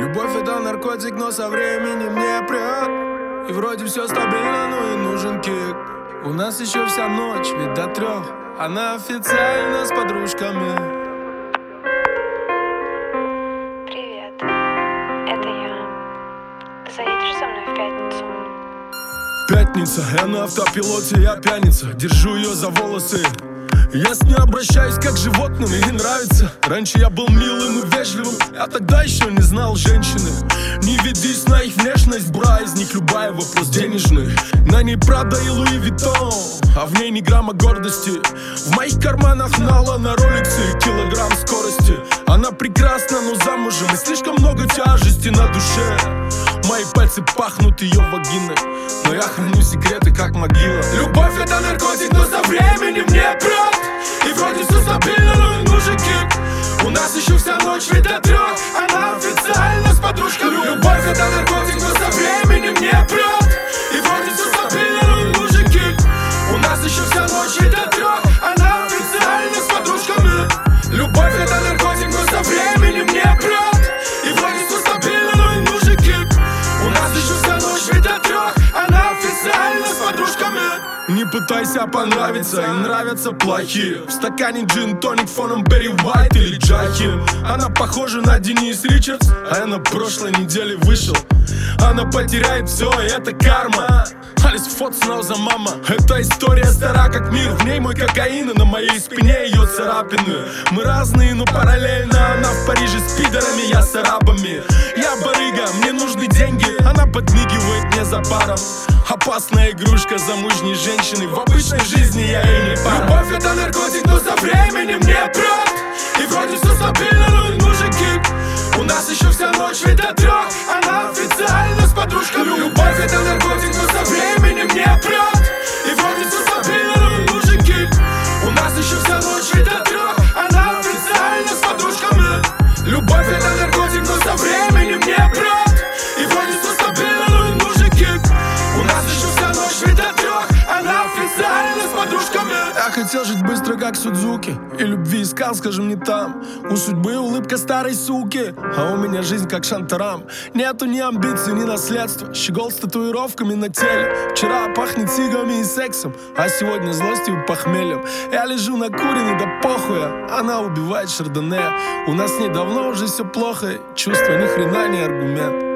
Любовь — это наркотик, но со временем не прет. И вроде все стабильно, но и нужен кик. У нас еще вся ночь, ведь до 3. Она официально с подружками. Привет, это я. Заедешь со мной в пятницу? Пятница, я на автопилоте, я пьяница. Держу ее за волосы. Я с ней обращаюсь как с животным, ей нравится. Раньше я был милым и вежливым, я тогда еще не знал женщины. Не ведись на их внешность, бра, из них любая вопрос денежный. На ней Прада и Луи Виттон, а в ней ни грамма гордости. В моих карманах нала на роликсы и килограмм скорости. Она прекрасна, но замужем, и слишком много тяжести на душе. Мои пальцы пахнут ее вагиной, но я храню секреты, как могила. Любовь — это наркотик, но со временем не прет. И вроде все стабильно, но и нужен кик. У нас еще вся ночь, ведь до 3. Она официально с подружками. Любовь — это наркотик, но со временем не прет. И вроде все стабильно, но и нужен кик. У нас еще вся ночь, ведь до 3. Она официально с подружками. Любовь — это наркотик, но со временем не прет. И вроде все стабильно, но и нужен кик. У нас еще вся ночь, ведь до 3. Она официально с подружками. Не пытайся понравиться, им нравятся плохие. В стакане джин-тоник фоном Берри Уайт или Джахи. Она похожа на Денис Ричардс, а я на прошлой неделе вышел. Она потеряет все, и это карма. Алис Фот снова за мама. Эта история стара как мир. В ней мой кокаин, и на моей спине ее царапины. Мы разные, но параллельно. Она в Париже с пидорами, я с арабами. Я барыга, мне нужны деньги. Она подмигивает мне за баром. Опасная игрушка замужней женщины. В обычной жизни я ей не пара. Любовь — это наркотик, но со временем не прет. И вроде все стабильно, но и нужен кик. У нас еще вся ночь, ведь до 3. Она официально с подружками. Любовь — это наркотик, но со временем не прет. И вроде все стабильно, но и нужен кик. У нас еще вся ночь, ведь до 3. Она официально с подружками. Любовь — это наркотик, но со временем не прет. И вроде все стабильно, но и нужен кик. У нас еще вся ночь, ведь до 3. Она официально с подружками. Я хотел жить быстро, как Судзуки, и любви искал, скажем, не там. У судьбы улыбка старой суки, а у меня жизнь как Шантарам. Нету ни амбиций, ни наследства. Щегол с татуировками на теле. Вчера пахнет сигами и сексом, а сегодня злостью и похмельем. Я лежу накуренный до похуя, она убивает шардоне. У нас с ней давно уже все плохо, чувство ни хрена не аргумент.